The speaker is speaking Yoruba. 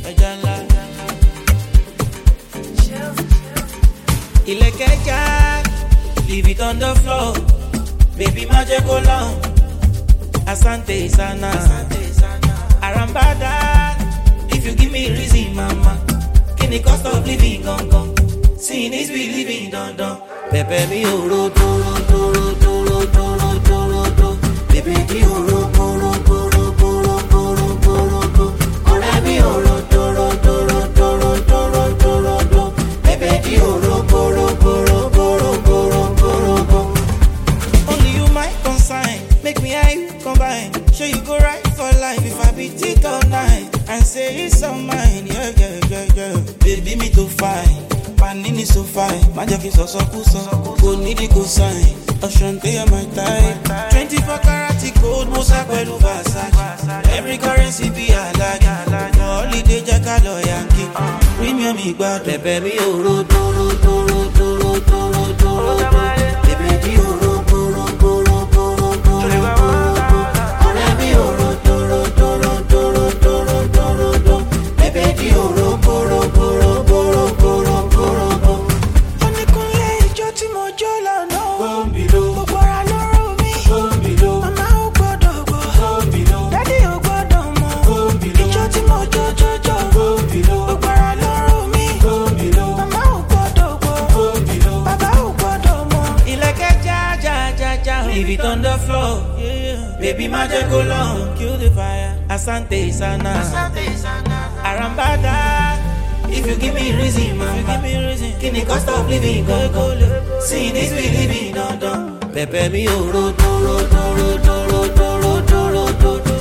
Ejala. Ilekeja, leave it on the floor. Baby, magic go long. Asante sana. Arambada, if you give me reason, mama. Can the cost of living gone gone? Seeing is believing, don't. Pepe mi oro, toro. Baby, mi oro, poro. Ore mi oro, toro. Baby, mi oro, poro. Only you my consign. Make me eye you combine. Sure you go right for life if I beat it all night and say it's all mine. Yeah. Baby, me too fine. Panini so fine. Magic is so kuso. Go need it go sign. Oshante my type. 24 karat gold, Musa Pelu Versace. Every currency be a like. Holiday Jackalo Yankee. Premium me bad. Pepe mi oro, toro. Baby, mi oro, poro. Ore mi oro, toro. Baby, mi oro, poro. Onikunle ijo tí mo jó lọ́nà. Gbogbo ara ló rò mí. Mama ò gbọ́dọ̀ gbọ́. Daddy ò gbọ́dọ̀ mọ̀. Ijo tí mo jó. Gbogbo ara ló rò mí. Mama ò gbọ́dọ̀ gbọ́. Baba ò gbọ́dọ̀ mọ̀. Ilẹ̀kẹ̀ já. Leave it on the floor. Baby, magic go long. Kill the fire. Asante sana. Arambada. If you give me reason, mama. Can the cost of living go? See this we living, don't. Pepe mi oro, toro.